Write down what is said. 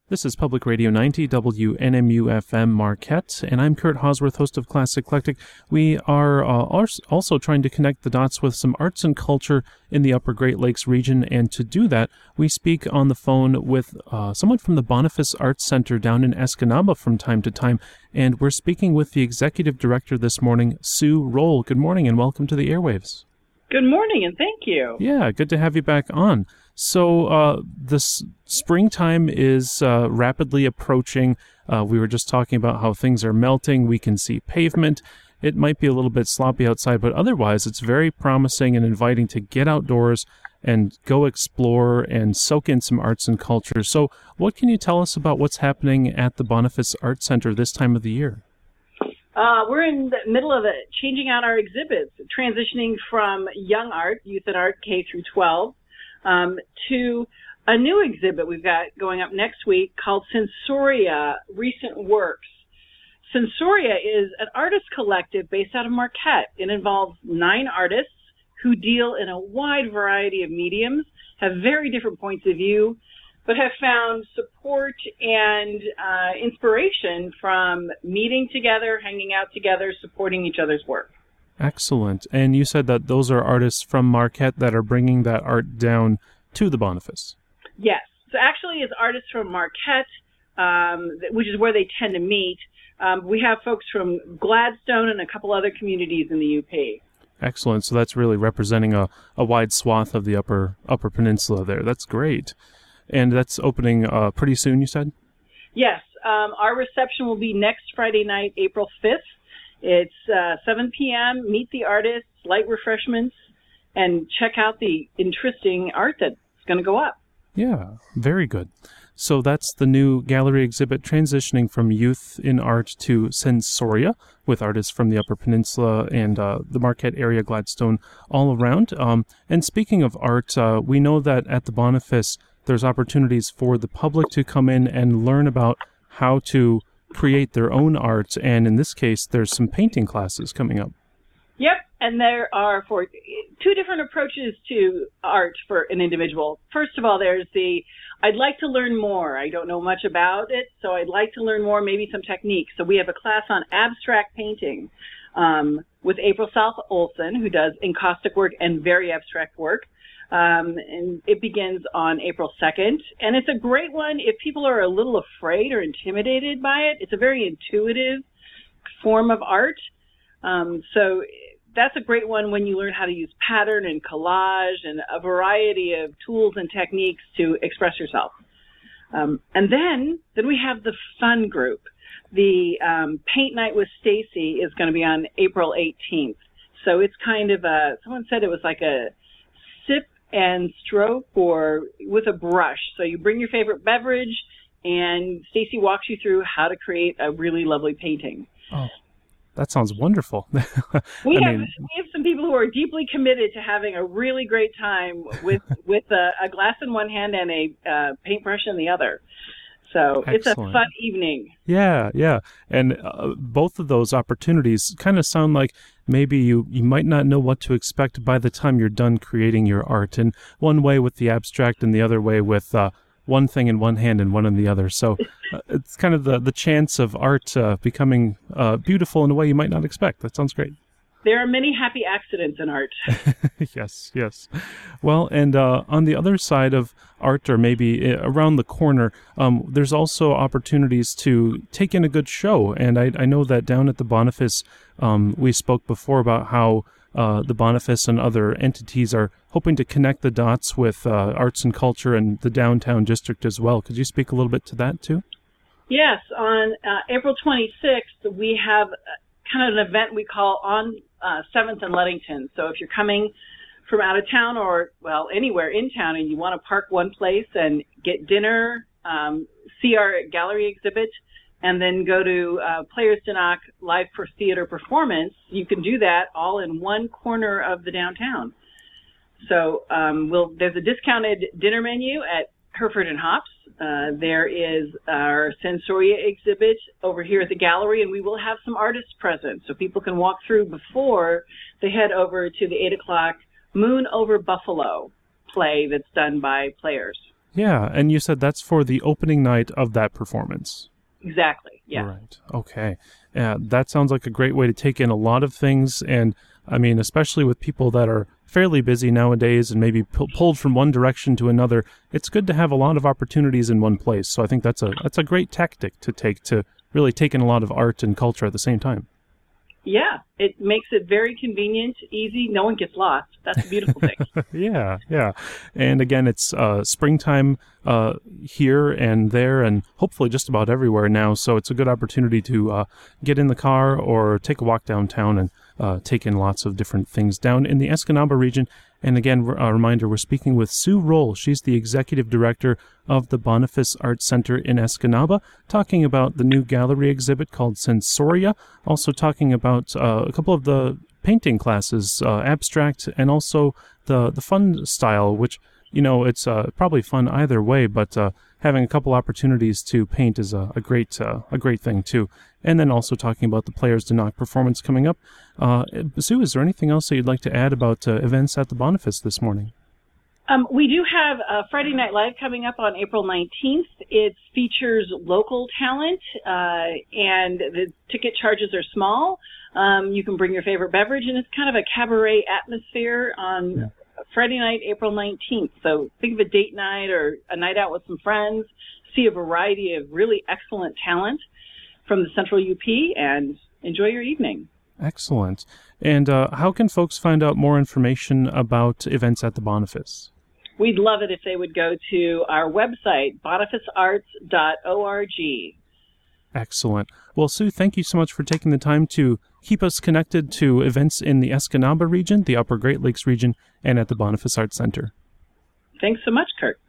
This is Public Radio 90 WNMU-FM Marquette, and I'm Kurt Hosworth, host of Classic Eclectic. We are also trying to connect the dots with some arts and culture in the Upper Great Lakes region, and to do that, we speak on the phone with someone from the Boniface Arts Center down in Escanaba from time to time, and we're speaking with the executive director this morning, Sue Roll. Good morning, and welcome to the airwaves. Good morning, and thank you. Yeah, good to have you back on. So the springtime is rapidly approaching. We were just talking about how things are melting. We can see pavement. It might be a little bit sloppy outside, but otherwise it's very promising and inviting to get outdoors and go explore and soak in some arts and culture. So what can you tell us about what's happening at the Boniface Arts Center this time of the year? We're in the middle of changing out our exhibits, transitioning from young art, youth and art, K through 12, to a new exhibit we've got going up next week called Sensoria Recent Works. Sensoria is an artist collective based out of Marquette. It involves 9 artists who deal in a wide variety of mediums, have very different points of view, but have found support and inspiration from meeting together, hanging out together, supporting each other's work. Excellent. And you said that those are artists from Marquette that are bringing that art down to the Boniface. Yes. So actually it's artists from Marquette, which is where they tend to meet. We have folks from Gladstone and a couple other communities in the UP. Excellent. So that's really representing a wide swath of the upper peninsula there. That's great. And that's opening pretty soon, you said? Yes. Our reception will be next Friday night, April 5th. It's 7 p.m., meet the artists, light refreshments, and check out the interesting art that's going to go up. Yeah, very good. So that's the new gallery exhibit transitioning from youth in art to Sensoria, with artists from the Upper Peninsula and the Marquette area, Gladstone, all around. And speaking of art, we know that at the Boniface, there's opportunities for the public to come in and learn about how to create their own art, and in this case, there's some painting classes coming up. Yep, and there are 2 different approaches to art for an individual. First of all, there's I'd like to learn more. I don't know much about it, so I'd like to learn more, maybe some techniques. So we have a class on abstract painting with April South Olson, who does encaustic work and very abstract work. And it begins on April 2nd. And it's a great one if people are a little afraid or intimidated by it. It's a very intuitive form of art. So that's a great one when you learn how to use pattern and collage and a variety of tools and techniques to express yourself. And then we have the fun group. The Paint Night with Stacy is going to be on April 18th. So it's kind of someone said it was like a sip and stroke or with a brush. So you bring your favorite beverage and Stacy walks you through how to create a really lovely painting. Oh, that sounds wonderful. We have some people who are deeply committed to having a really great time with a glass in one hand and a paintbrush in the other. So Excellent. It's a fun evening. Yeah. And both of those opportunities kind of sound like maybe you might not know what to expect by the time you're done creating your art. And one way with the abstract and the other way with one thing in one hand and one in the other. So it's kind of the chance of art becoming beautiful in a way you might not expect. That sounds great. There are many happy accidents in art. Yes. Well, and on the other side of art, or maybe around the corner, there's also opportunities to take in a good show. And I know that down at the Boniface, we spoke before about how the Boniface and other entities are hoping to connect the dots with arts and culture and the downtown district as well. Could you speak a little bit to that too? Yes. On April 26th, we have kind of an event we call On 7th and Ludington. So if you're coming from out of town or, well, anywhere in town and you want to park one place and get dinner, see our gallery exhibit, and then go to Players Denock Live for Theater Performance, you can do that all in one corner of the downtown. So there's a discounted dinner menu at Hereford and Hops. There is our Sensoria exhibit over here at the gallery, and we will have some artists present so people can walk through before they head over to the 8 o'clock Moon Over Buffalo play that's done by Players. Yeah, and you said that's for the opening night of that performance. Exactly. Yeah. Right. Okay. That sounds like a great way to take in a lot of things. And I mean, especially with people that are fairly busy nowadays and maybe pulled from one direction to another, it's good to have a lot of opportunities in one place. So I think that's a great tactic to take to really take in a lot of art and culture at the same time. Yeah, it makes it very convenient, easy. No one gets lost. That's a beautiful thing. Yeah. And again, it's springtime here and there and hopefully just about everywhere now. So it's a good opportunity to get in the car or take a walk downtown and take in lots of different things down in the Escanaba region. And again, a reminder, we're speaking with Sue Roll. She's the executive director of the Boniface Arts Center in Escanaba, talking about the new gallery exhibit called Sensoria, also talking about a couple of the painting classes, abstract, and also the fun style, which, you know, it's probably fun either way, but having a couple opportunities to paint is a great thing too. And then also talking about the Players to Knock performance coming up. Sue, is there anything else that you'd like to add about events at the Boniface this morning? We do have Friday Night Live coming up on April 19th. It features local talent, and the ticket charges are small. You can bring your favorite beverage, and it's kind of a cabaret atmosphere on Friday night, April 19th. So think of a date night or a night out with some friends, see a variety of really excellent talent from the Central UP, and enjoy your evening. Excellent. And how can folks find out more information about events at the Boniface? We'd love it if they would go to our website, bonifacearts.org. Excellent. Well, Sue, thank you so much for taking the time to keep us connected to events in the Escanaba region, the Upper Great Lakes region, and at the Boniface Arts Center. Thanks so much, Kurt.